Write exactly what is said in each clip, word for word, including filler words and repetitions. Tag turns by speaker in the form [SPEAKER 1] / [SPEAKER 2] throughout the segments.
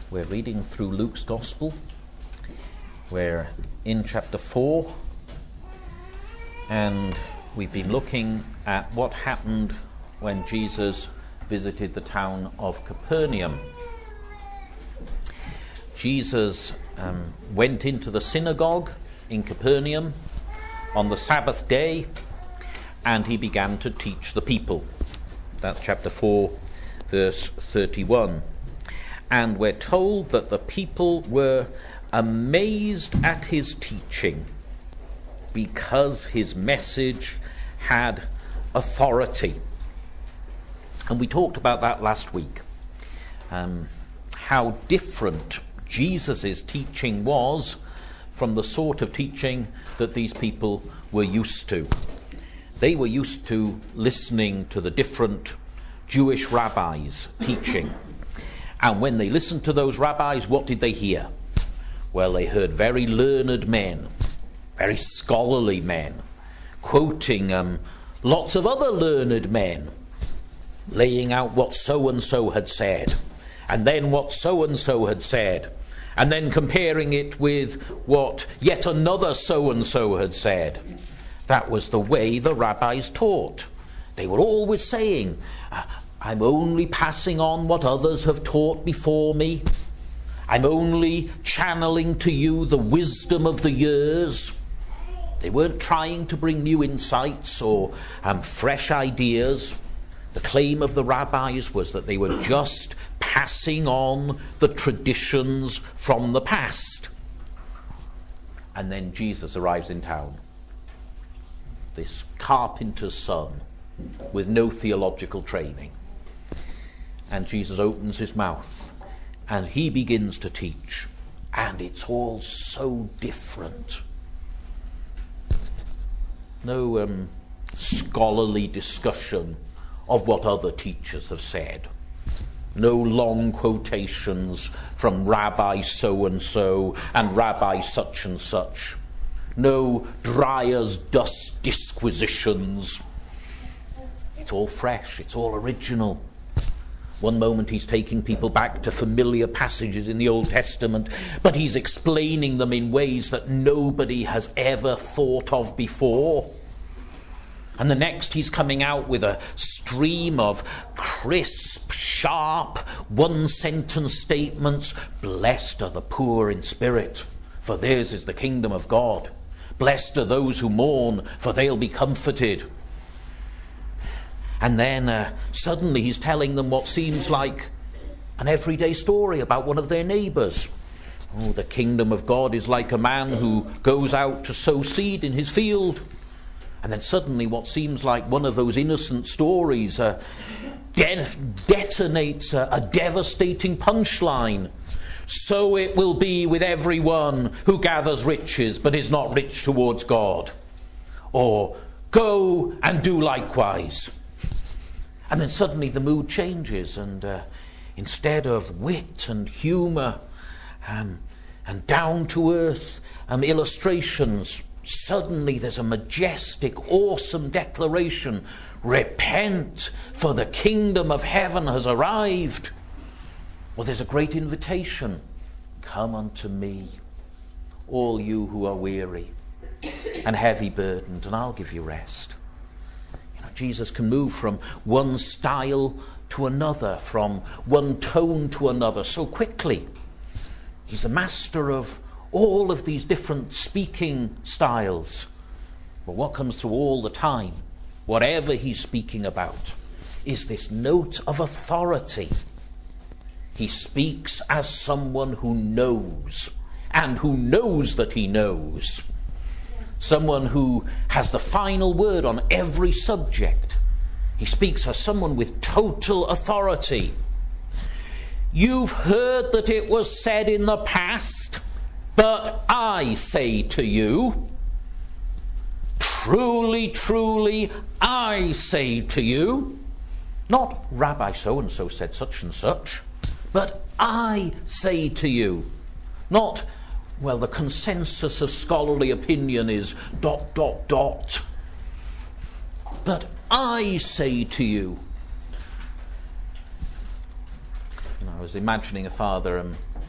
[SPEAKER 1] We're reading through Luke's Gospel. We're in chapter four, and we've been looking at what happened when Jesus visited the town of Capernaum. Jesus um, went into the synagogue in Capernaum on the Sabbath day, and he began to teach the people. That's chapter four, verse thirty-one. And we're told that the people were amazed at his teaching because his message had authority. And we talked about that last week. Um, how different Jesus' teaching was from the sort of teaching that these people were used to. They were used to listening to the different Jewish rabbis teaching. And when they listened to those rabbis, what did they hear? Well, they heard very learned men, very scholarly men, quoting um, lots of other learned men, laying out what so-and-so had said, and then what so-and-so had said, and then comparing it with what yet another so-and-so had said. That was the way the rabbis taught. They were always saying, I'm only passing on what others have taught before me. I'm only channeling to you the wisdom of the years. They weren't trying to bring new insights or um, fresh ideas. The claim of the rabbis was that they were just passing on the traditions from the past. And then Jesus arrives in town. This carpenter's son with no theological training. And Jesus opens his mouth and he begins to teach. And it's all so different. No um, scholarly discussion of what other teachers have said. No long quotations from Rabbi so-and-so and Rabbi such and such. No dry as dust disquisitions. It's all fresh, it's all original. One moment he's taking people back to familiar passages in the Old Testament, but he's explaining them in ways that nobody has ever thought of before. And the next he's coming out with a stream of crisp, sharp, one-sentence statements. Blessed are the poor in spirit, for theirs is the kingdom of God. Blessed are those who mourn, for they'll be comforted. And then uh, suddenly he's telling them what seems like an everyday story about one of their neighbours. Oh, the kingdom of God is like a man who goes out to sow seed in his field. And then suddenly what seems like one of those innocent stories uh, de- detonates a, a devastating punchline. So it will be with everyone who gathers riches but is not rich towards God. Or go and do likewise. And then suddenly the mood changes, and uh, instead of wit and humour um, and down-to-earth um, illustrations, suddenly there's a majestic, awesome declaration. Repent, for the kingdom of heaven has arrived. Well, there's a great invitation. Come unto me, all you who are weary and heavy burdened, and I'll give you rest. Jesus can move from one style to another, from one tone to another so quickly. He's the master of all of these different speaking styles. But what comes through all the time, whatever he's speaking about, is this note of authority. He speaks as someone who knows, and who knows that he knows. Someone who has the final word on every subject. He speaks as someone with total authority. You've heard that it was said in the past, but I say to you, truly, truly, I say to you, not Rabbi so-and-so said such and such, but I say to you, not well, the consensus of scholarly opinion is dot, dot, dot. But I say to you. And I was imagining a father um,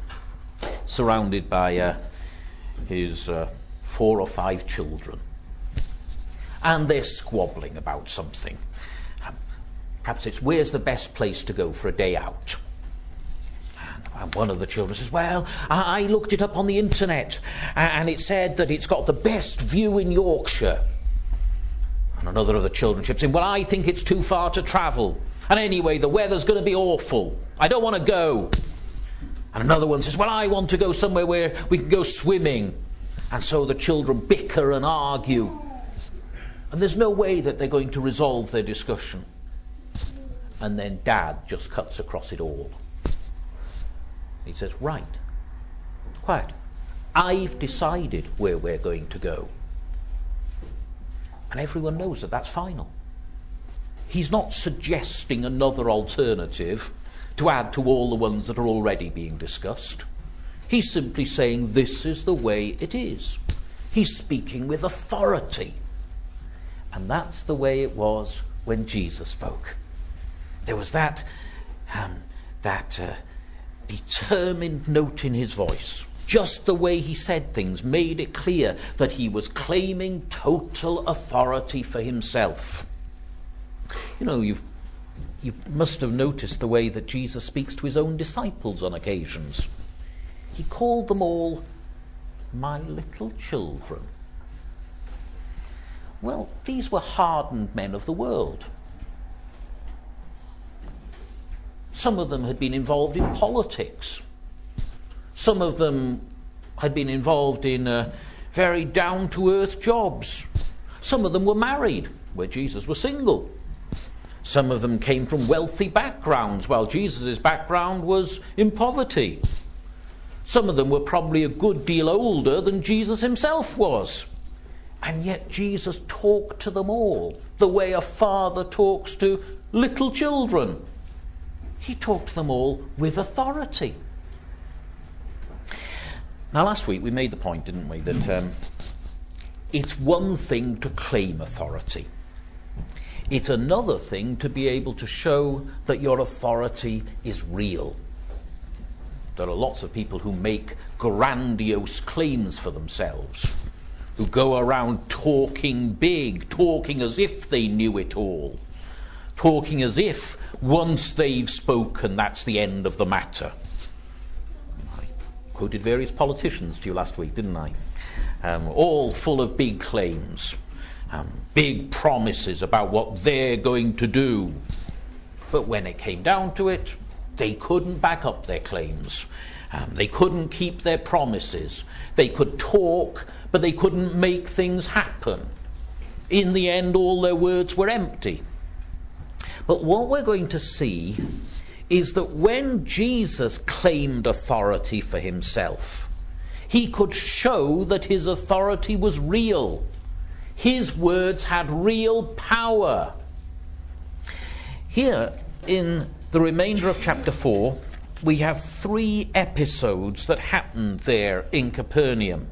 [SPEAKER 1] surrounded by uh, his uh, four or five children. And they're squabbling about something. Um, perhaps it's, where's the best place to go for a day out? And one of the children says, well, I looked it up on the internet, and it said that it's got the best view in Yorkshire. And another of the children chips in, well, I think it's too far to travel. And anyway, the weather's going to be awful. I don't want to go. And another one says, well, I want to go somewhere where we can go swimming. And so the children bicker and argue. And there's no way that they're going to resolve their discussion. And then Dad just cuts across it all. He says, right, quiet. I've decided where we're going to go. And everyone knows that that's final. He's not suggesting another alternative to add to all the ones that are already being discussed. He's simply saying this is the way it is. He's speaking with authority. And that's the way it was when Jesus spoke. There was that, um, that uh, determined note in his voice. Just the way he said things made it clear that he was claiming total authority for himself. You know, you've, you must have noticed the way that Jesus speaks to his own disciples on occasions. He called them all my little children. Well, these were hardened men of the world. Some of them had been involved in politics. Some of them had been involved in uh, very down-to-earth jobs. Some of them were married, where Jesus was single. Some of them came from wealthy backgrounds, while Jesus' background was in poverty. Some of them were probably a good deal older than Jesus himself was. And yet Jesus talked to them all the way a father talks to little children. He talked to them all with authority. Now, last week we made the point, didn't we, that um, it's one thing to claim authority. It's another thing to be able to show that your authority is real. There are lots of people who make grandiose claims for themselves, who go around talking big, talking as if they knew it all, talking as if once they've spoken, that's the end of the matter. I quoted various politicians to you last week, didn't I? Um, all full of big claims, um, big promises about what they're going to do. But when it came down to it, they couldn't back up their claims. Um, they couldn't keep their promises. They could talk, but they couldn't make things happen. In the end, all their words were empty. But what we're going to see is that when Jesus claimed authority for himself, he could show that his authority was real. His words had real power. Here, in the remainder of chapter four, we have three episodes that happened there in Capernaum.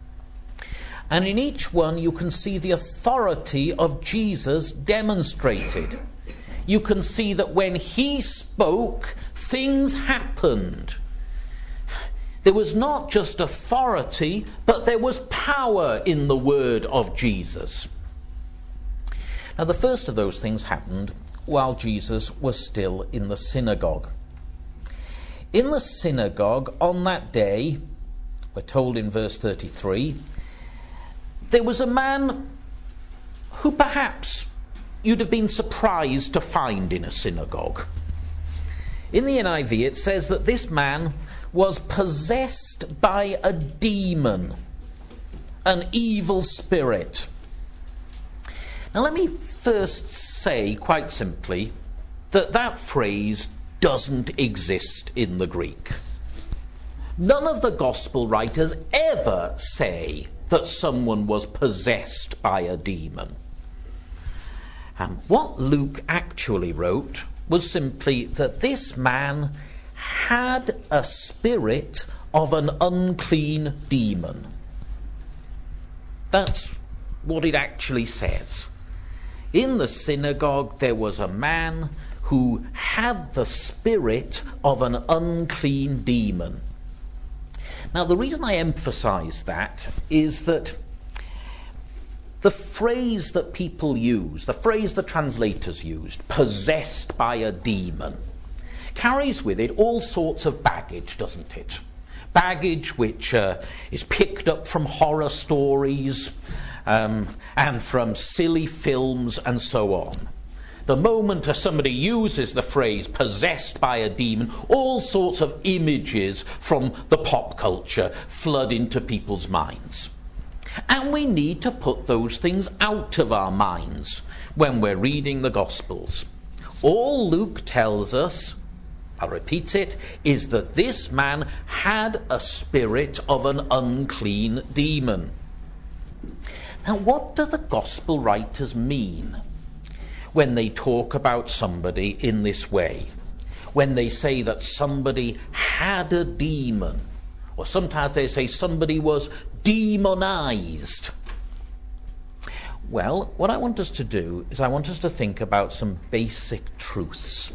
[SPEAKER 1] And in each one you can see the authority of Jesus demonstrated. You can see that when he spoke, things happened. There was not just authority, but there was power in the word of Jesus. Now, the first of those things happened while Jesus was still in the synagogue. In the synagogue on that day, we're told in verse thirty-three, there was a man who perhaps you'd have been surprised to find in a synagogue. In the N I V it says that this man was possessed by a demon, an evil spirit. Now let me first say quite simply that that phrase doesn't exist in the Greek. None of the gospel writers ever say that someone was possessed by a demon. And what Luke actually wrote was simply that this man had a spirit of an unclean demon. That's what it actually says. In the synagogue there was a man who had the spirit of an unclean demon. Now, the reason I emphasize that is that the phrase that people use, the phrase the translators used, possessed by a demon, carries with it all sorts of baggage, doesn't it? Baggage which uh, is picked up from horror stories um, and from silly films and so on. The moment somebody uses the phrase possessed by a demon, all sorts of images from the pop culture flood into people's minds. And we need to put those things out of our minds when we're reading the Gospels. All Luke tells us, I'll repeat it, is that this man had a spirit of an unclean demon. Now, what do the Gospel writers mean when they talk about somebody in this way? When they say that somebody had a demon, or sometimes they say somebody was demonized. Well, what I want us to do is I want us to think about some basic truths.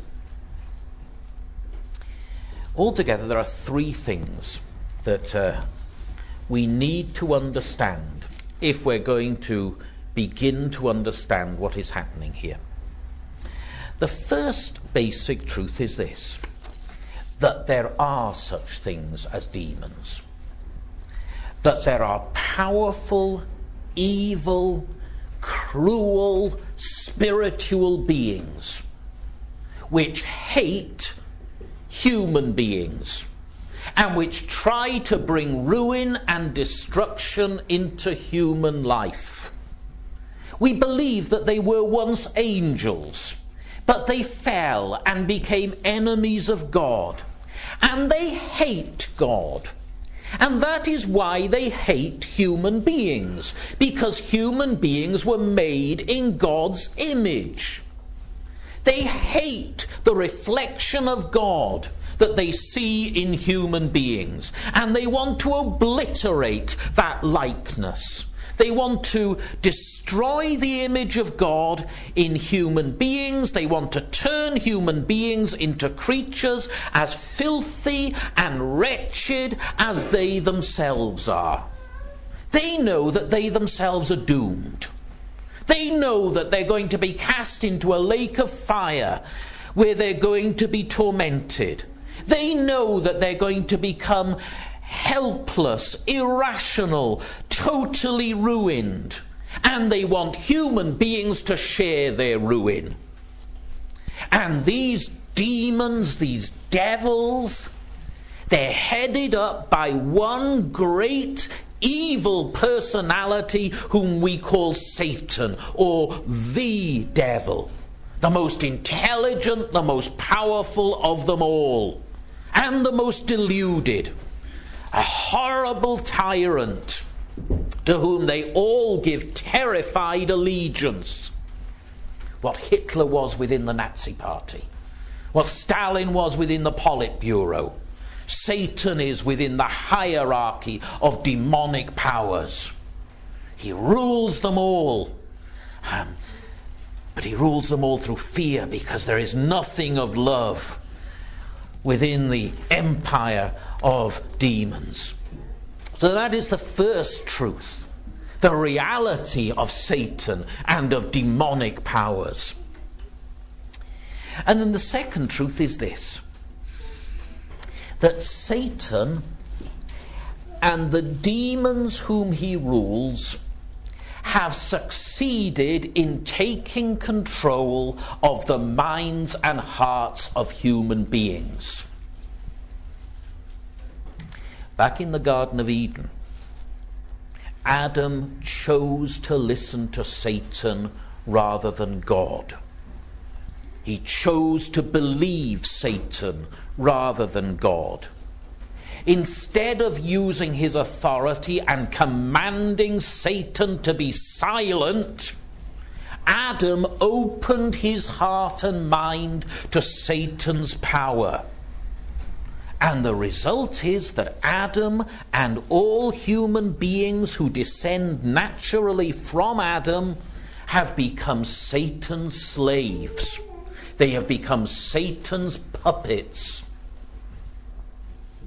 [SPEAKER 1] Altogether, there are three things that uh, we need to understand if we're going to begin to understand what is happening here. The first basic truth is this: that there are such things as demons. That there are powerful, evil, cruel, spiritual beings which hate human beings and which try to bring ruin and destruction into human life. We believe that they were once angels, but they fell and became enemies of God. And they hate God. And that is why they hate human beings, because human beings were made in God's image. They hate the reflection of God that they see in human beings, and they want to obliterate that likeness. They want to destroy the image of God in human beings. They want to turn human beings into creatures as filthy and wretched as they themselves are. They know that they themselves are doomed. They know that they're going to be cast into a lake of fire where they're going to be tormented. They know that they're going to become helpless, irrational, totally ruined. And they want human beings to share their ruin. And these demons, these devils, they're headed up by one great evil personality whom we call Satan, or the devil. The most intelligent, the most powerful of them all. And the most deluded. A horrible tyrant to whom they all give terrified allegiance. What Hitler was within the Nazi Party, what Stalin was within the Politburo, Satan is within the hierarchy of demonic powers. He rules them all. Um, but he rules them all through fear, because there is nothing of love within the empire of demons. So that is the first truth, the reality of Satan and of demonic powers. And then the second truth is this: that Satan and the demons whom he rules have succeeded in taking control of the minds and hearts of human beings. Back in the Garden of Eden, Adam chose to listen to Satan rather than God. He chose to believe Satan rather than God. Instead of using his authority and commanding Satan to be silent, Adam opened his heart and mind to Satan's power. And the result is that Adam and all human beings who descend naturally from Adam have become Satan's slaves. They have become Satan's puppets.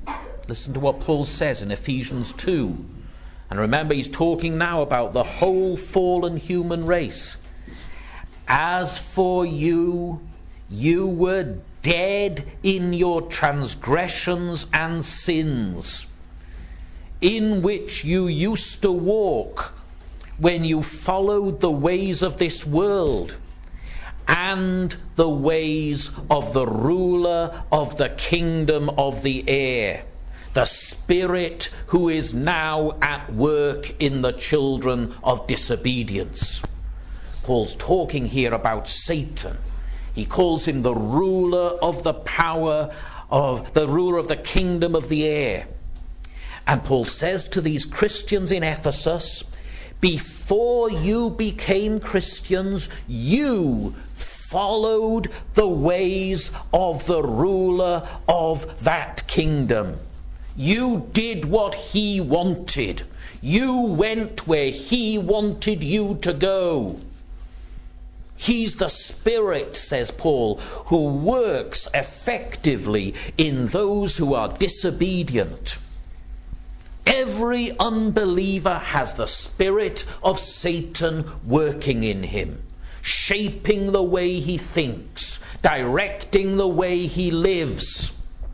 [SPEAKER 1] Listen to what Paul says in Ephesians two. And remember, he's talking now about the whole fallen human race. As for you, you were dead in your transgressions and sins, in which you used to walk when you followed the ways of this world and the ways of the ruler of the kingdom of the air, the spirit who is now at work in the children of disobedience. Paul's talking here about Satan. He calls him the ruler of the power of the ruler of the kingdom of the air. And Paul says to these Christians in Ephesus, before you became Christians, you followed the ways of the ruler of that kingdom. You did what he wanted. You went where he wanted you to go. He's the Spirit, says Paul, who works effectively in those who are disobedient. Every unbeliever has the spirit of Satan working in him, shaping the way he thinks, directing the way he lives.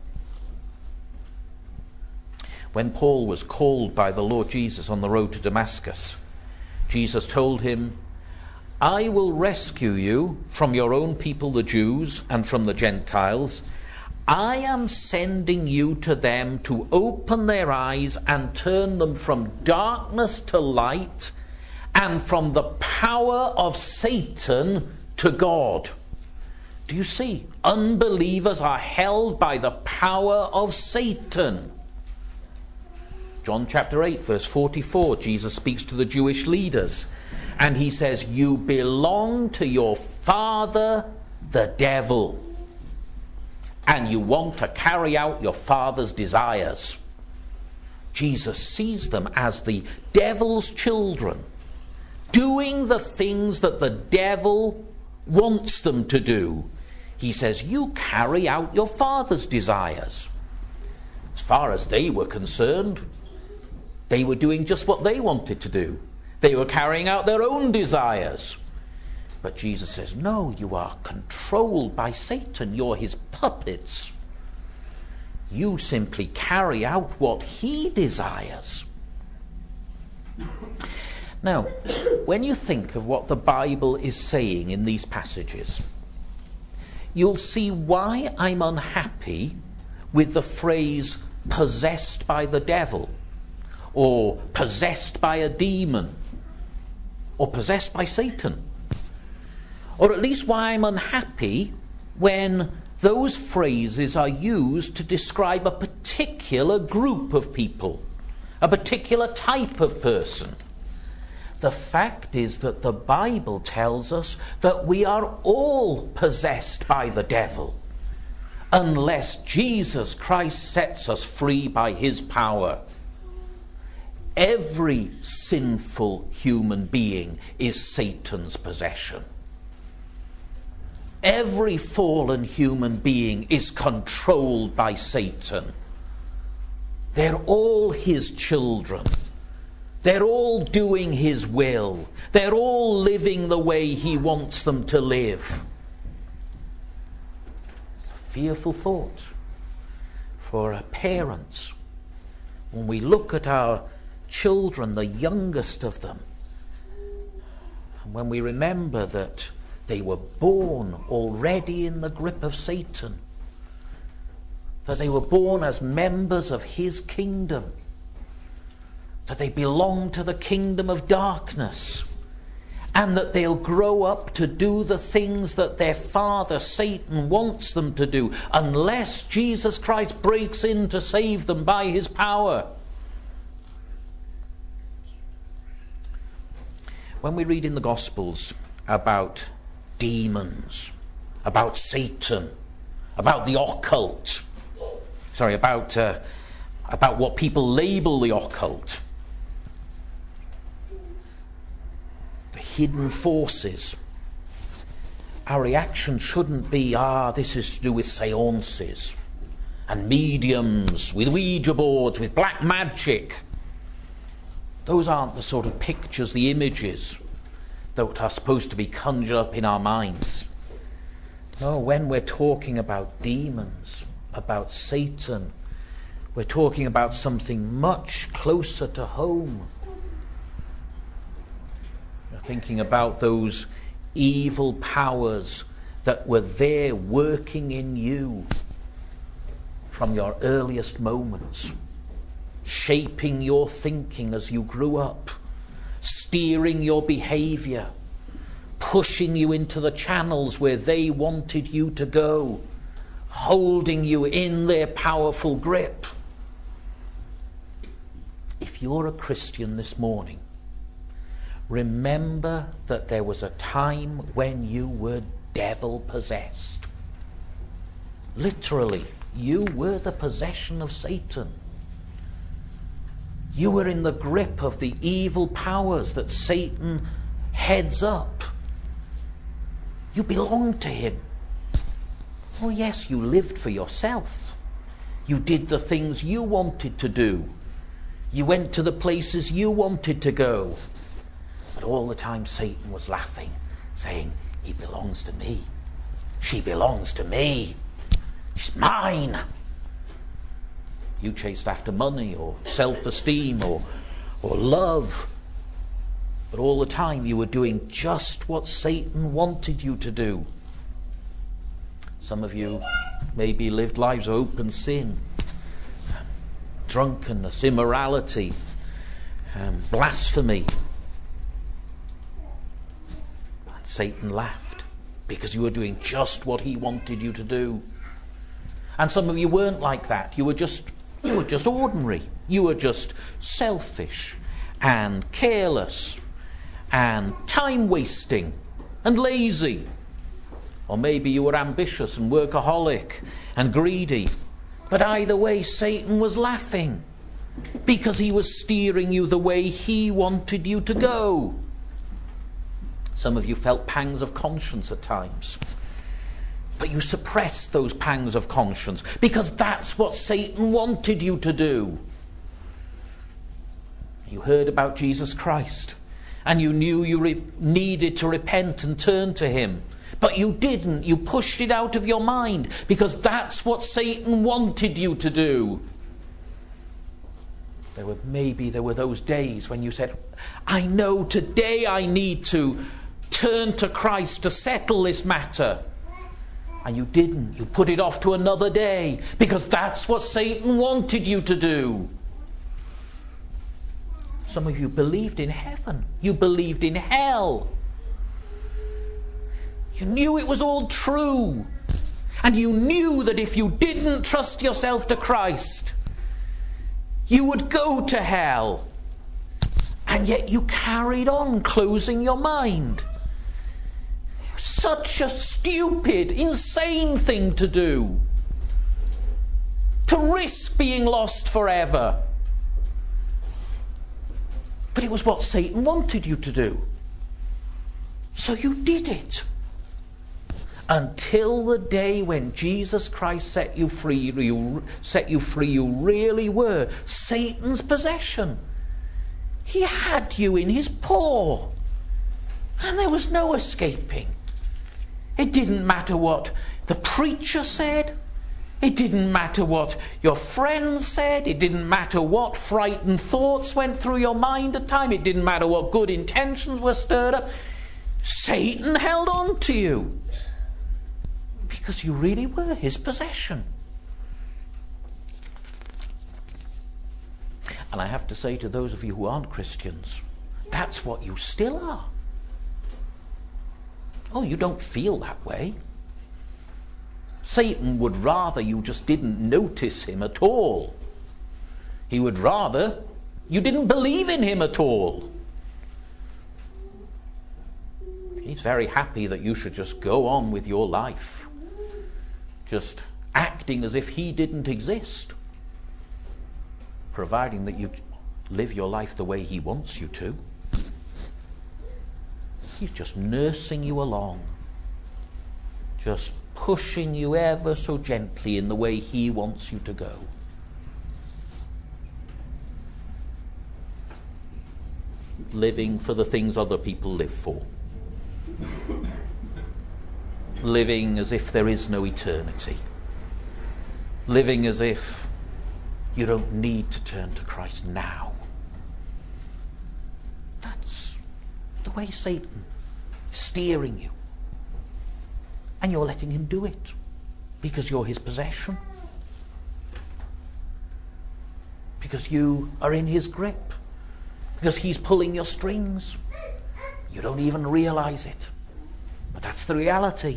[SPEAKER 1] When Paul was called by the Lord Jesus on the road to Damascus, Jesus told him, I will rescue you from your own people, the Jews, and from the Gentiles. I am sending you to them to open their eyes and turn them from darkness to light and from the power of Satan to God. Do you see? Unbelievers are held by the power of Satan. John chapter eight, verse forty-four, Jesus speaks to the Jewish leaders. And he says, you belong to your father, the devil. And you want to carry out your father's desires. Jesus sees them as the devil's children, doing the things that the devil wants them to do. He says, you carry out your father's desires. As far as they were concerned, they were doing just what they wanted to do. They were carrying out their own desires. But Jesus says, no, you are controlled by Satan. You're his puppets. You simply carry out what he desires. Now, when you think of what the Bible is saying in these passages, you'll see why I'm unhappy with the phrase possessed by the devil, or possessed by a demon, or possessed by Satan. Or at least why I'm unhappy when those phrases are used to describe a particular group of people, a particular type of person. The fact is that the Bible tells us that we are all possessed by the devil, unless Jesus Christ sets us free by his power. Every sinful human being is Satan's possession. Every fallen human being is controlled by Satan. They're all his children. They're all doing his will. They're all living the way he wants them to live. It's a fearful thought for our parents when we look at our children, the youngest of them, and when we remember that they were born already in the grip of Satan, that they were born as members of his kingdom, that they belong to the kingdom of darkness, and that they'll grow up to do the things that their father Satan wants them to do, unless Jesus Christ breaks in to save them by his power. When we read in the Gospels about demons, about Satan, about the occult, sorry, about uh, about what people label the occult, the hidden forces, our reaction shouldn't be, ah, this is to do with seances and mediums, with Ouija boards, with black magic. Those aren't the sort of pictures, the images that are supposed to be conjured up in our minds. No, when we're talking about demons, about Satan, we're talking about something much closer to home. You're thinking about those evil powers that were there working in you from your earliest moments, shaping your thinking as you grew up, steering your behavior, pushing you into the channels where they wanted you to go, holding you in their powerful grip. If you're a Christian this morning, remember that there was a time when you were devil-possessed. Literally, you were the possession of Satan. You were in the grip of the evil powers that Satan heads up. You belonged to him. Oh yes, you lived for yourself. You did the things you wanted to do. You went to the places you wanted to go. But all the time Satan was laughing, saying, he belongs to me. She belongs to me. She's mine. You chased after money or self-esteem or, or love. But all the time you were doing just what Satan wanted you to do. Some of you maybe lived lives of open sin, drunkenness, immorality, um, blasphemy. And Satan laughed because you were doing just what he wanted you to do. And some of you weren't like that. You were just you were just ordinary. You were just selfish and careless and time-wasting and lazy. Or maybe you were ambitious and workaholic and greedy. But either way, Satan was laughing because he was steering you the way he wanted you to go. Some of you felt pangs of conscience at times. But you suppressed those pangs of conscience because that's what Satan wanted you to do. You heard about Jesus Christ and you knew you re- needed to repent and turn to him. But you didn't. You pushed it out of your mind because that's what Satan wanted you to do. There were maybe there were those days when you said, I know today I need to turn to Christ to settle this matter. And you didn't. You put it off to another day because that's what Satan wanted you to do. Some of you believed in heaven. You believed in hell. You knew it was all true. And you knew that if you didn't trust yourself to Christ, you would go to hell. And yet you carried on closing your mind. Such a stupid, insane thing to do. To risk being lost forever. But it was what Satan wanted you to do. So you did it. Until the day when Jesus Christ set you free, you set you free, you really were Satan's possession. He had you in his paw. And there was no escaping. It didn't matter what the preacher said. It didn't matter what your friends said. It didn't matter what frightened thoughts went through your mind at time. It didn't matter what good intentions were stirred up. Satan held on to you. Because you really were his possession. And I have to say to those of you who aren't Christians, that's what you still are. Oh, you don't feel that way. Satan would rather you just didn't notice him at all. He would rather you didn't believe in him at all. He's very happy that you should just go on with your life, just acting as if he didn't exist, providing that you live your life the way he wants you to. He's just nursing you along, just pushing you ever so gently in the way he wants you to go. Living for the things other people live for. Living as if there is no eternity. Living as if you don't need to turn to Christ now. That's the way Satan is steering you. And you're letting him do it because you're his possession. Because you are in his grip. Because he's pulling your strings. You don't even realize it. But that's the reality.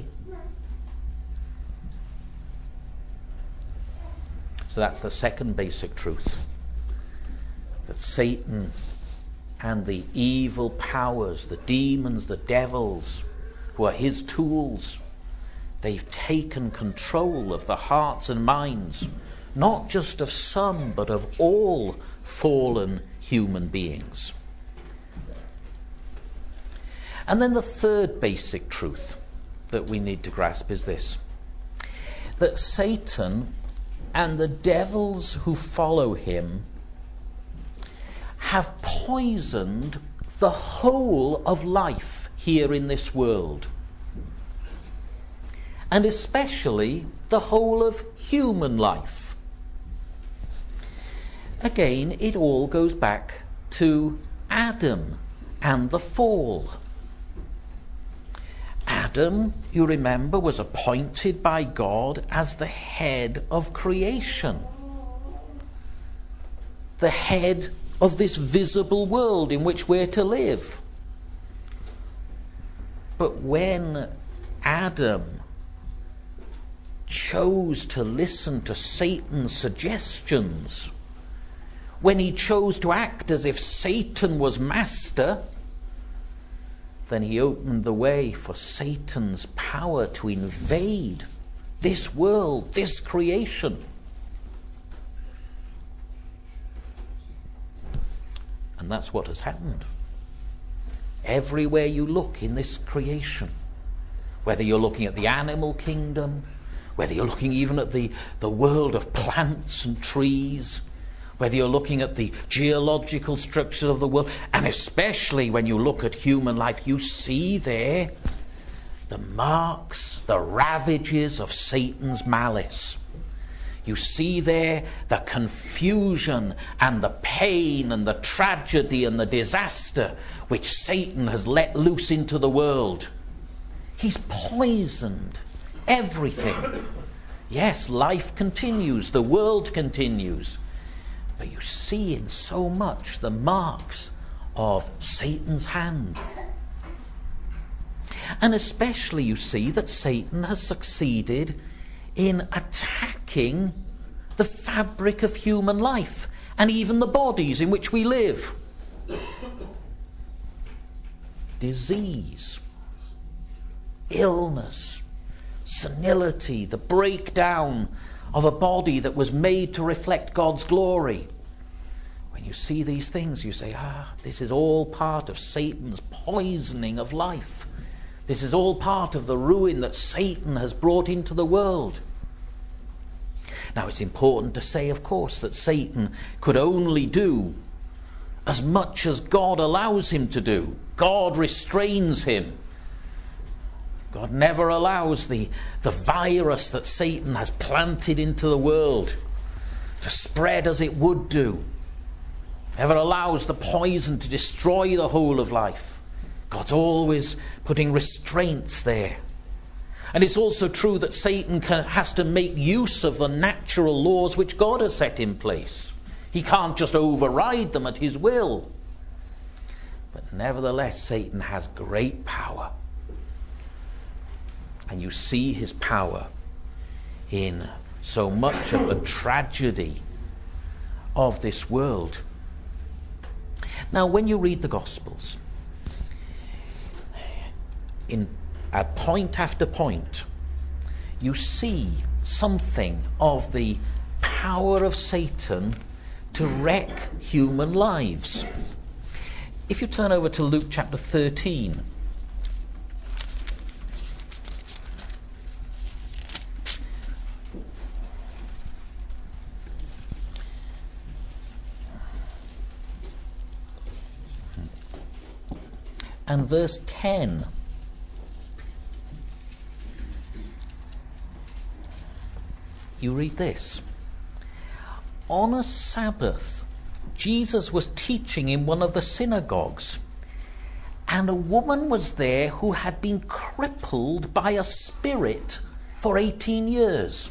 [SPEAKER 1] So that's the second basic truth. That Satan and the evil powers, the demons, the devils, who are his tools, they've taken control of the hearts and minds, not just of some, but of all fallen human beings. And then the third basic truth that we need to grasp is this: that Satan and the devils who follow him have poisoned the whole of life here in this world, and especially the whole of human life. Again, it all goes back to Adam and the fall. Adam, you remember, was appointed by God as the head of creation. The head of this visible world in which we're to live. But when Adam chose to listen to Satan's suggestions, when he chose to act as if Satan was master, then he opened the way for Satan's power to invade this world, this creation. And that's what has happened. Everywhere you look in this creation, whether you're looking at the animal kingdom, whether you're looking even at the, the world of plants and trees, whether you're looking at the geological structure of the world, and especially when you look at human life, you see there the marks, the ravages of Satan's malice. You see there the confusion and the pain and the tragedy and the disaster which Satan has let loose into the world. He's poisoned everything. Yes, life continues, the world continues. But you see in so much the marks of Satan's hand. And especially you see that Satan has succeeded in attacking the fabric of human life and even the bodies in which we live. Disease, illness, senility, the breakdown of a body that was made to reflect God's glory. When you see these things, you say, ah, this is all part of Satan's poisoning of life. This is all part of the ruin that Satan has brought into the world. Now, it's important to say, of course, that Satan could only do as much as God allows him to do. God restrains him. God never allows the, the virus that Satan has planted into the world to spread as it would do. Never allows the poison to destroy the whole of life. God's always putting restraints there. And it's also true that Satan can, has to make use of the natural laws which God has set in place. He can't just override them at his will. But nevertheless, Satan has great power. And you see his power in so much of the tragedy of this world. Now, when you read the Gospels, in at point after point, you see something of the power of Satan to wreck human lives. If you turn over to Luke chapter thirteen, and verse ten. You read this. On a Sabbath, Jesus was teaching in one of the synagogues, and a woman was there who had been crippled by a spirit for eighteen years.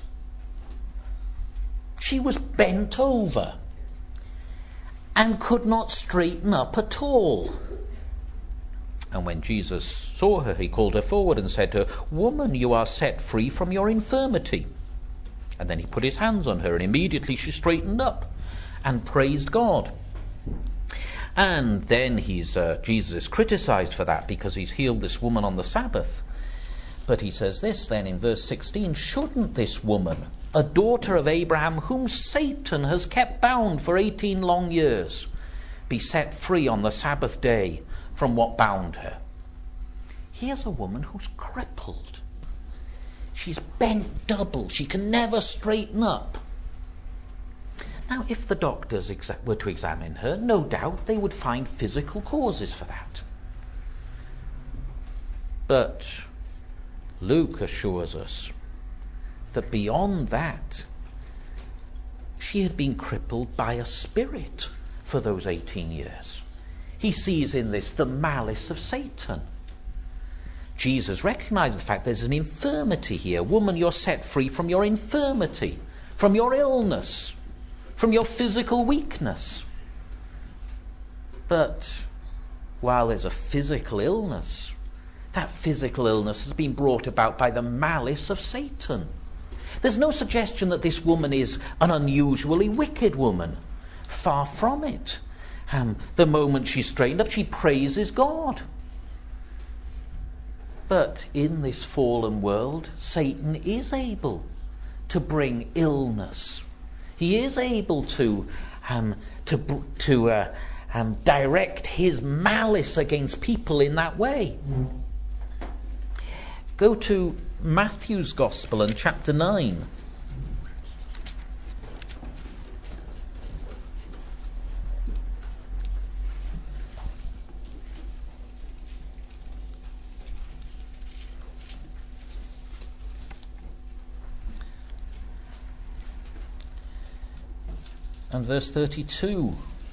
[SPEAKER 1] She was bent over and could not straighten up at all. And when Jesus saw her, he called her forward and said to her, "Woman, you are set free from your infirmity." And then he put his hands on her, and immediately she straightened up and praised God. And then he's uh, Jesus is criticized for that because he's healed this woman on the Sabbath. But he says this then in verse sixteen, "Shouldn't this woman, a daughter of Abraham, whom Satan has kept bound for eighteen long years, be set free on the Sabbath day from what bound her?" Here's a woman who's crippled. She's bent double. She can never straighten up. Now, if the doctors exa- were to examine her, no doubt they would find physical causes for that. But Luke assures us that beyond that, she had been crippled by a spirit for those eighteen years. He sees in this the malice of Satan. Jesus recognizes the fact there's an infirmity here. Woman, you're set free from your infirmity, from your illness, from your physical weakness. But while there's a physical illness, that physical illness has been brought about by the malice of Satan. There's no suggestion that this woman is an unusually wicked woman. Far from it. Um, the moment she's straightened up, she praises God. But in this fallen world, Satan is able to bring illness. He is able to um, to to uh, um, direct his malice against people in that way. Go to Matthew's Gospel and chapter nine. And verse thirty-two.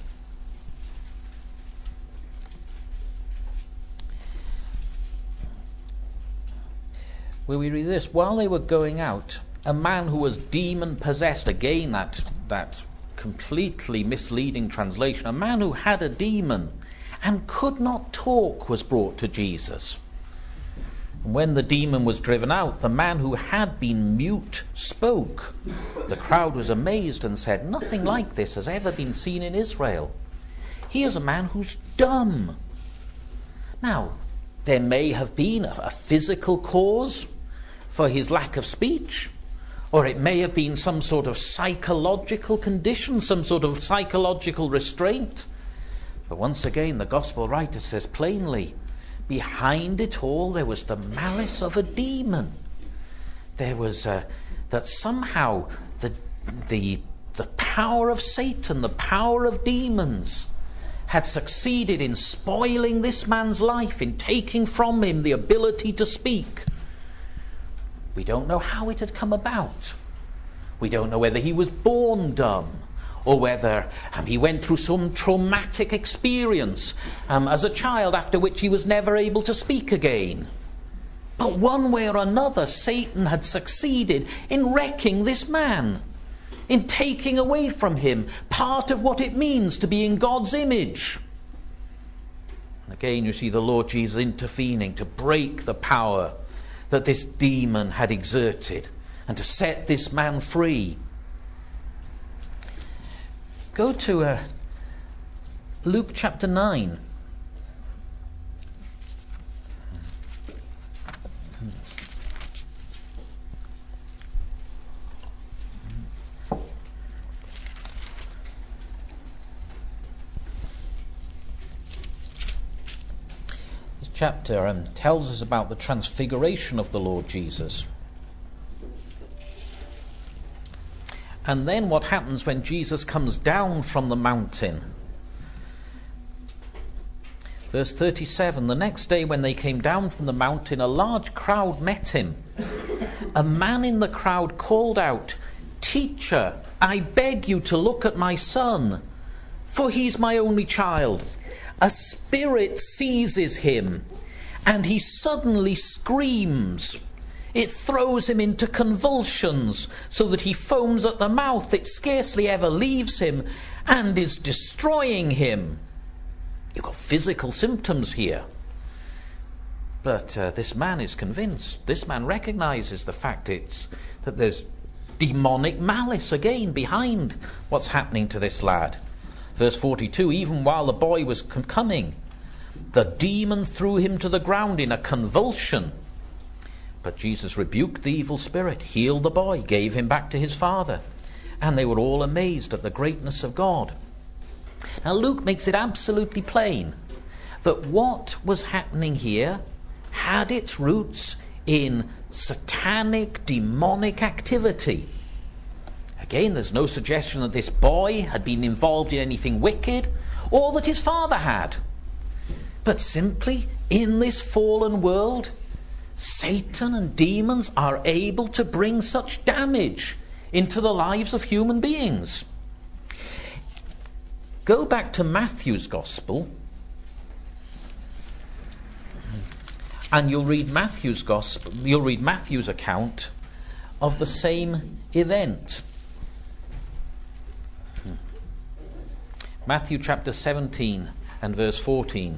[SPEAKER 1] Where we read this, while they were going out, a man who was demon possessed, again that that completely misleading translation, a man who had a demon and could not talk was brought to Jesus. And when the demon was driven out, the man who had been mute spoke. The crowd was amazed and said, "Nothing like this has ever been seen in Israel. Here's a man who's dumb." Now, there may have been a, a physical cause for his lack of speech, or it may have been some sort of psychological condition, some sort of psychological restraint. But once again, the gospel writer says plainly, behind it all there was the malice of a demon. There was uh, that somehow the the the power of Satan, the power of demons, had succeeded in spoiling this man's life, in taking from him the ability to speak. We don't know how it had come about. We don't know whether he was born dumb, or whether um, he went through some traumatic experience um, as a child after which he was never able to speak again. But one way or another, Satan had succeeded in wrecking this man, in taking away from him part of what it means to be in God's image. And again, you see the Lord Jesus intervening to break the power that this demon had exerted and to set this man free. Go to uh, Luke chapter nine. This chapter um, tells us about the transfiguration of the Lord Jesus. And then what happens when Jesus comes down from the mountain? Verse thirty-seven, the next day when they came down from the mountain, a large crowd met him. A man in the crowd called out, "Teacher, I beg you to look at my son, for he's my only child. A spirit seizes him, and he suddenly screams. It throws him into convulsions, so that he foams at the mouth. It scarcely ever leaves him, and is destroying him." You've got physical symptoms here. But uh, this man is convinced. This man recognizes the fact it's, that there's demonic malice again behind what's happening to this lad. Verse forty-two, even while the boy was com- coming, the demon threw him to the ground in a convulsion. But Jesus rebuked the evil spirit, healed the boy, gave him back to his father. And they were all amazed at the greatness of God. Now Luke makes it absolutely plain that what was happening here had its roots in satanic, demonic activity. Again, there's no suggestion that this boy had been involved in anything wicked, or that his father had. But simply, in this fallen world, Satan and demons are able to bring such damage into the lives of human beings. Go back to Matthew's Gospel, and you'll read Matthew's Gospel. You'll read Matthew's account of the same event. Matthew chapter seventeen and verse fourteen.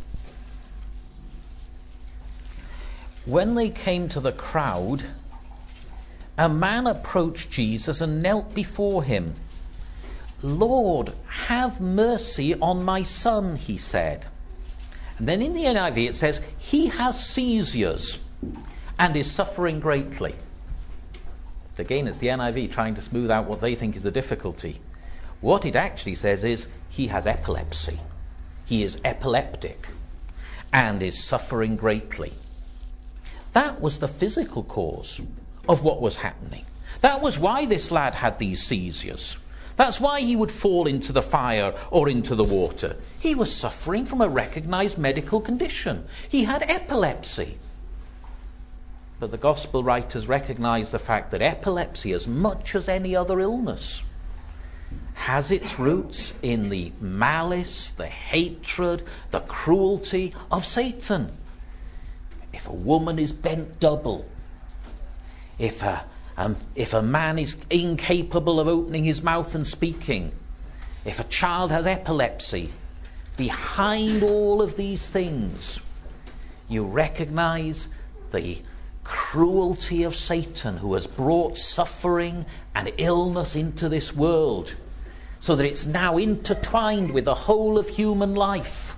[SPEAKER 1] When they came to the crowd, a man approached Jesus and knelt before him. "Lord, have mercy on my son," he said. And then in the N I V it says, "He has seizures and is suffering greatly." Again, it's the N I V trying to smooth out what they think is a difficulty. What it actually says is, he has epilepsy. He is epileptic and is suffering greatly. That was the physical cause of what was happening. That was why this lad had these seizures. That's why he would fall into the fire or into the water. He was suffering from a recognized medical condition. He had epilepsy. But the gospel writers recognize the fact that epilepsy, as much as any other illness, has its roots in the malice, the hatred, the cruelty of Satan. If a woman is bent double, if a Um, if a man is incapable of opening his mouth and speaking, if a child has epilepsy, behind all of these things, you recognize the cruelty of Satan, who has brought suffering and illness into this world, so that it's now intertwined with the whole of human life.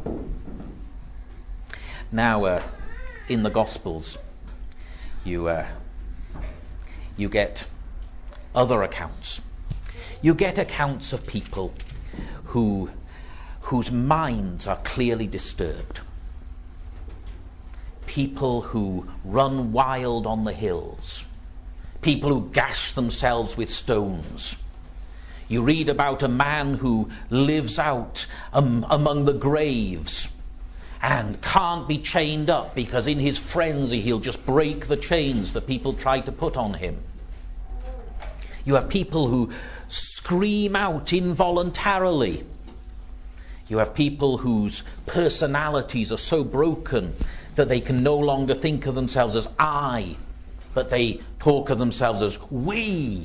[SPEAKER 1] Now, uh, in the Gospels, you... Uh, You get other accounts. You get accounts of people who, whose minds are clearly disturbed. People who run wild on the hills. People who gash themselves with stones. You read about a man who lives out um, among the graves and can't be chained up because in his frenzy he'll just break the chains that people try to put on him. You have people who scream out involuntarily. You have people whose personalities are so broken that they can no longer think of themselves as I, but they talk of themselves as we.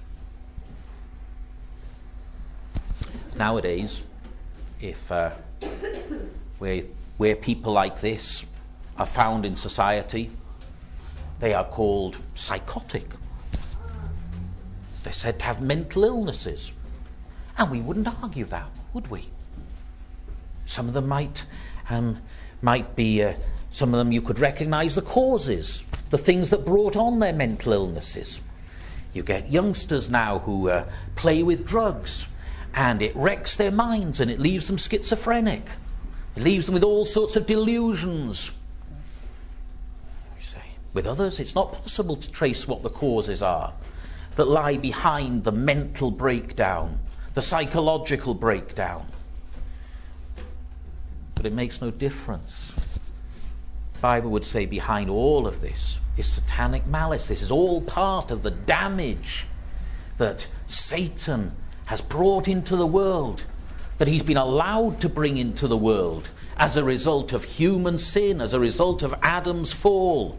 [SPEAKER 1] Nowadays, if uh, where, where people like this are found in society, they are called psychotic. They're said to have mental illnesses. And we wouldn't argue that, would we? Some of them might um, might be, uh, some of them you could recognize the causes, the things that brought on their mental illnesses. You get youngsters now who uh, play with drugs, and it wrecks their minds and it leaves them schizophrenic. It leaves them with all sorts of delusions. You say, with others, it's not possible to trace what the causes are that lie behind the mental breakdown, the psychological breakdown. But it makes no difference. The Bible would say behind all of this is satanic malice. This is all part of the damage that Satan has brought into the world, that he's been allowed to bring into the world as a result of human sin, as a result of Adam's fall.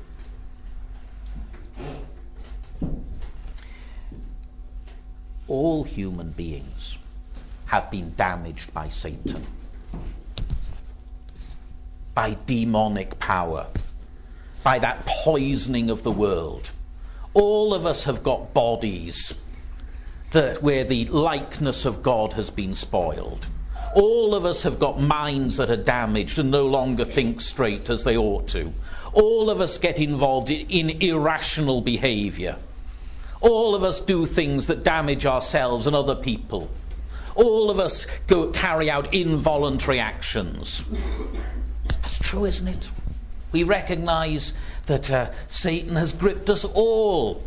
[SPEAKER 1] All human beings have been damaged by Satan, by demonic power, by that poisoning of the world. All of us have got bodies that where the likeness of God has been spoiled. All of us have got minds that are damaged and no longer think straight as they ought to. All of us get involved in, in irrational behaviour. All of us do things that damage ourselves and other people. All of us go carry out involuntary actions. That's true, isn't it? We recognise that uh, Satan has gripped us all.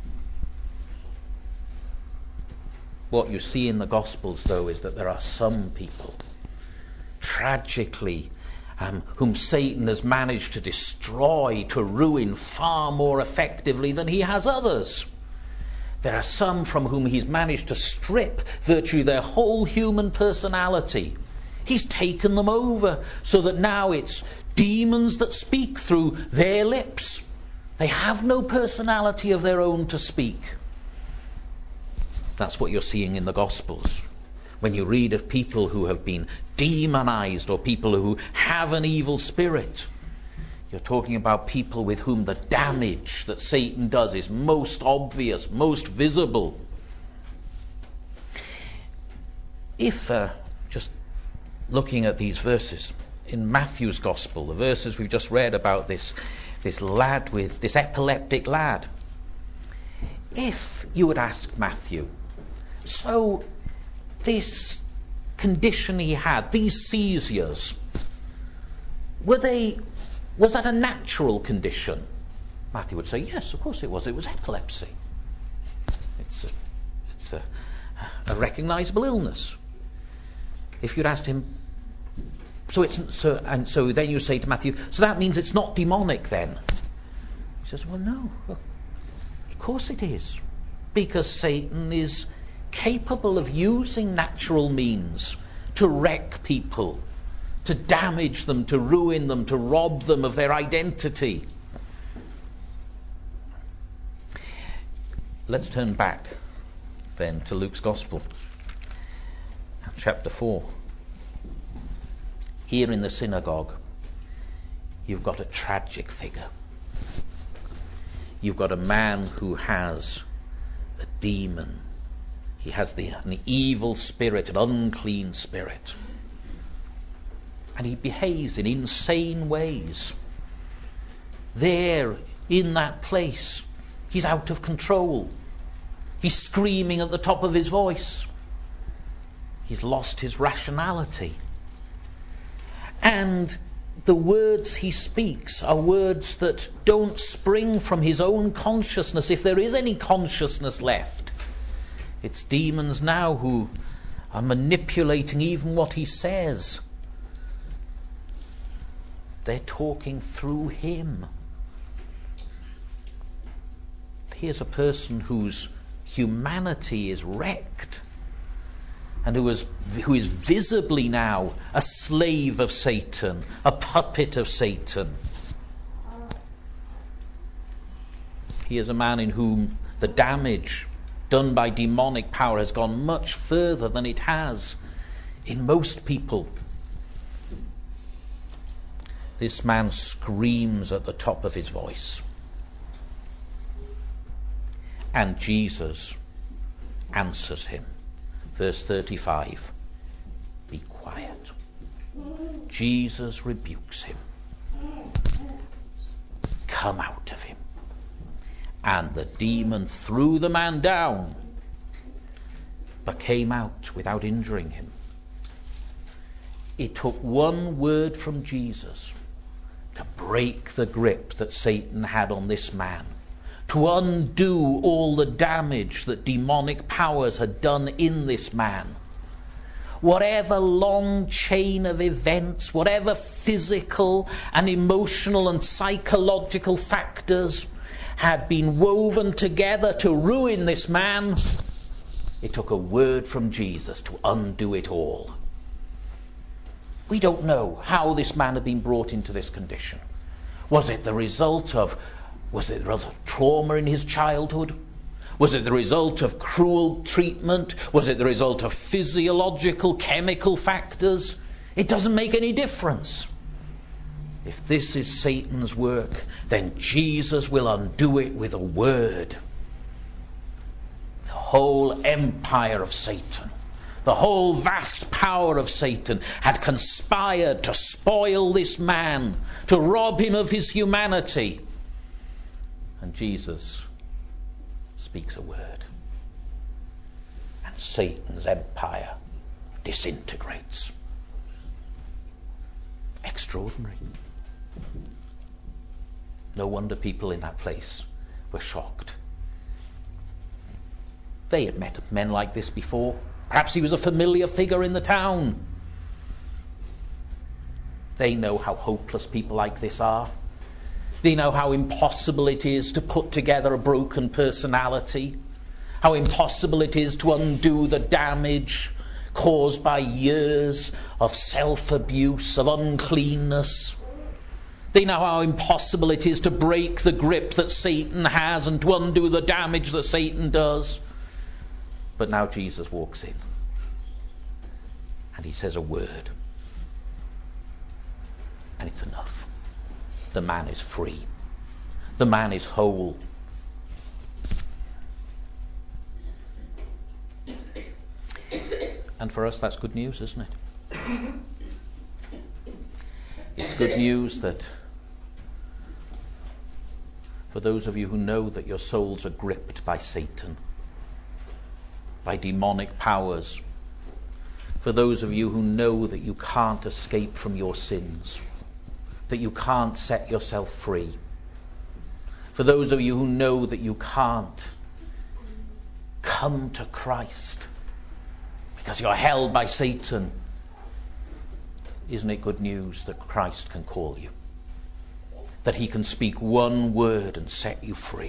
[SPEAKER 1] What you see in the Gospels, though, is that there are some people, tragically, um, whom Satan has managed to destroy, to ruin far more effectively than he has others. There are some from whom he's managed to strip virtually their whole human personality. He's taken them over so that now it's demons that speak through their lips. They have no personality of their own to speak. That's what you're seeing in the Gospels. When you read of people who have been demonized or people who have an evil spirit, you're talking about people with whom the damage that Satan does is most obvious, most visible. If, uh, just looking at these verses, in Matthew's Gospel, the verses we've just read about this, this lad with, this epileptic lad, if you would ask Matthew, so this condition he had, these seizures, were they... was that a natural condition? Matthew would say, yes, of course it was. It was epilepsy. It's a, it's a, a recognisable illness. If you'd asked him, so it's so, and so then you say to Matthew, so that means it's not demonic then? He says, well, no, look, of course it is, because Satan is capable of using natural means to wreck people, to damage them, to ruin them, to rob them of their identity. Let's turn back then to Luke's Gospel, chapter four. Here in the synagogue, you've got a tragic figure. You've got a man who has a demon. He has the, an evil spirit, an unclean spirit. And he behaves in insane ways. There, in that place, he's out of control. He's screaming at the top of his voice. He's lost his rationality. And the words he speaks are words that don't spring from his own consciousness, if there is any consciousness left. It's demons now who are manipulating even what he says. They're talking through him. Here's a person whose humanity is wrecked, and who is, who is visibly now a slave of Satan, a puppet of Satan. He is a man in whom the damage done by demonic power has gone much further than it has in most people. This man screams at the top of his voice. And Jesus answers him. Verse thirty-five. Be quiet. Jesus rebukes him. Come out of him. And the demon threw the man down, but came out without injuring him. It took one word from Jesus to break the grip that Satan had on this man, to undo all the damage that demonic powers had done in this man. whatever long chain of events, whatever physical and emotional and psychological factors had been woven together to ruin this man, it took a word from Jesus to undo it all. We don't know how this man had been brought into this condition. Was it the result of, was it the result of trauma in his childhood? Was it the result of cruel treatment? Was it the result of physiological, chemical factors? It doesn't make any difference. If this is Satan's work, then Jesus will undo it with a word. The whole empire of Satan, the whole vast power of Satan had conspired to spoil this man, to rob him of his humanity. And Jesus speaks a word, and Satan's empire disintegrates. Extraordinary. No wonder people in that place were shocked. They had met men like this before. Perhaps he was a familiar figure in the town. They know how hopeless people like this are. They know how impossible it is to put together a broken personality, how impossible it is to undo the damage caused by years of self-abuse, of uncleanness. They know how impossible it is to break the grip that Satan has and to undo the damage that Satan does. But now Jesus walks in and he says a word, and it's enough. The man is free. The man is whole. And for us that's good news, isn't it? It's good news that for those of you who know that your souls are gripped by Satan, by demonic powers, for those of you who know that you can't escape from your sins, that you can't set yourself free, for those of you who know that you can't come to Christ because you're held by Satan, isn't it good news that Christ can call you? That he can speak one word and set you free?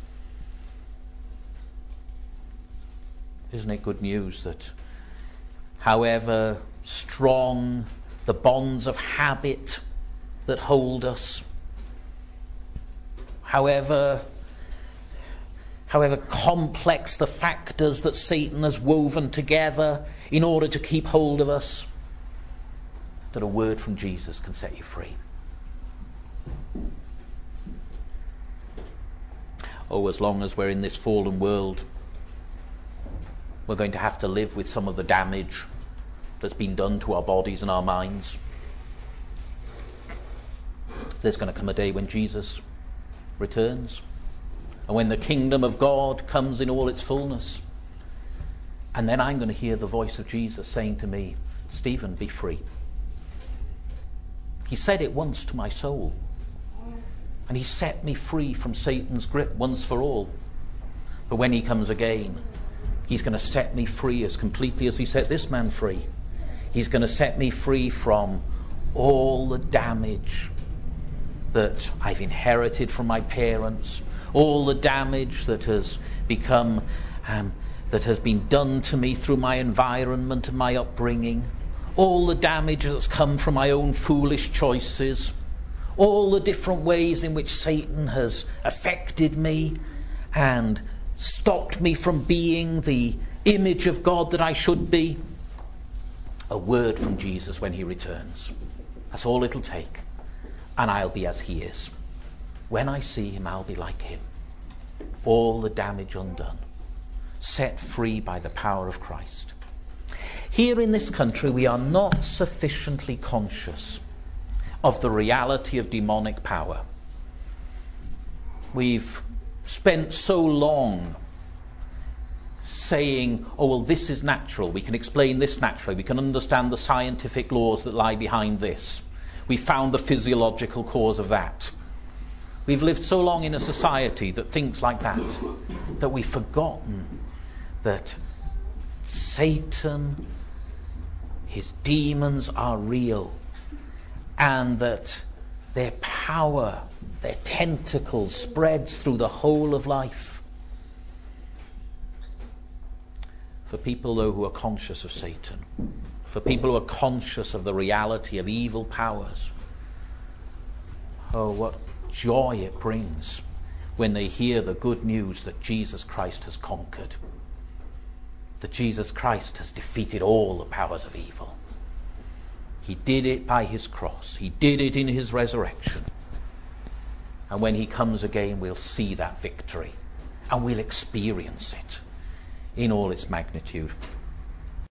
[SPEAKER 1] Isn't it good news that however strong the bonds of habit that hold us, however however complex the factors that Satan has woven together in order to keep hold of us, that a word from Jesus can set you free? Oh, as long as we're in this fallen world, we're going to have to live with some of the damage that's been done to our bodies and our minds. There's going to come a day when Jesus returns, and when the kingdom of God comes in all its fullness. And then I'm going to hear the voice of Jesus saying to me, Stephen, be free. He said it once to my soul, and he set me free from Satan's grip once for all. But when he comes again, he's going to set me free as completely as he set this man free. He's going to set me free from all the damage that I've inherited from my parents, all the damage that has become, um, that has been done to me through my environment and my upbringing, all the damage that's come from my own foolish choices, all the different ways in which Satan has affected me and stopped me from being the image of God that I should be. A word from Jesus when he returns. That's all it'll take. And I'll be as he is. When I see him, I'll be like him. All the damage undone. Set free by the power of Christ. Here in this country, we are not sufficiently conscious of the reality of demonic power. We've spent so long saying, oh, well, this is natural. We can explain this naturally. We can understand the scientific laws that lie behind this. We found the physiological cause of that. We've lived so long in a society that thinks like that, that we've forgotten that Satan his demons are real, and that their power, their tentacles spreads through the whole of life. For people, though, who are conscious of Satan, for people who are conscious of the reality of evil powers, oh, what joy it brings when they hear the good news that Jesus Christ has conquered, that Jesus Christ has defeated all the powers of evil. He did it by his cross. He did it in his resurrection. And when he comes again, we'll see that victory, and we'll experience it in all its magnitude.